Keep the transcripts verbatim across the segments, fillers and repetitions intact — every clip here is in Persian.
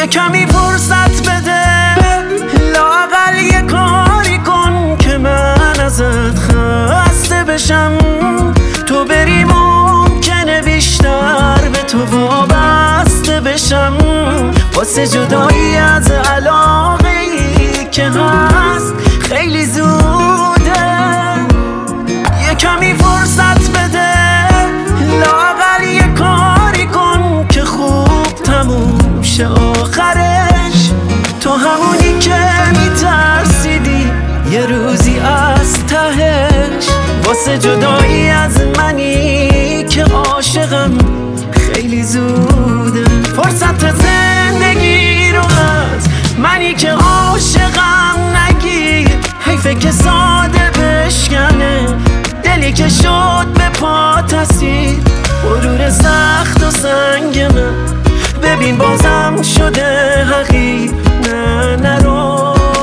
یه کمی فرصت بده، لااقل یه کاری کن که من ازت خسته بشم. تو بری ممکنه بیشتر به تو وابسته بشم، واسه جدایی از علاقه ای که هست خیلی زوده. یه کمی فرصت بده، لااقل یه کاری کن که خوب تموم شه آخرش. تو همونی که میترسیدی یه روزی از تهش، واسه جدایی از منی که عاشقم خیلی زوده. فرصت زندگی رو از منی که عاشقم نگیر، حیفه که ساده بشکنه دلی که شد به پا تسیر. غرور سخت و سنگ من ببین بازم شده حقیر. نه نرو.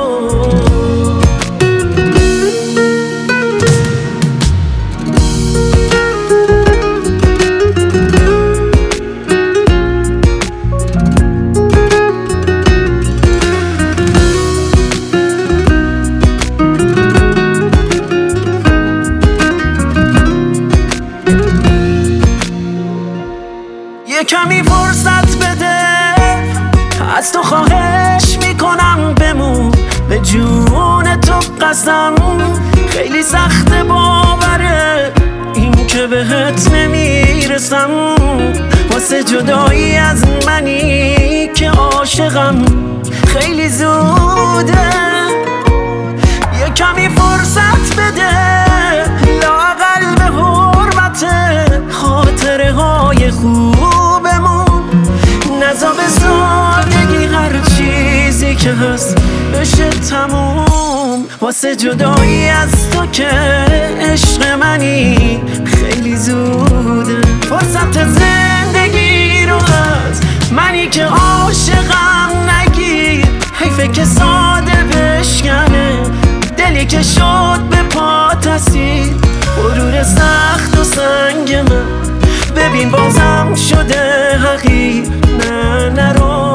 یه کمی فرصت بده، از تو خواهش میکنم بمون به جون تو قسم. خیلی سخت باوره این که بهت نمیرسم، واسه جدایی از منی که عاشقم خیلی زوده. یه کمی فرصت بده، لااقل به حرمت خاطره های خوبمون نزا به سادگی هر چیزی که هست بشه تموم. واسه جدایی از تو که عشق منی خیلی زوده. فرصت زندگی رو از منی که عاشقم نگیر، حیفه که ساده بشکنه دلی که شد به پا تسیر. غرور سخت و سنگ من ببین بازم شده حقیر. نه نرو.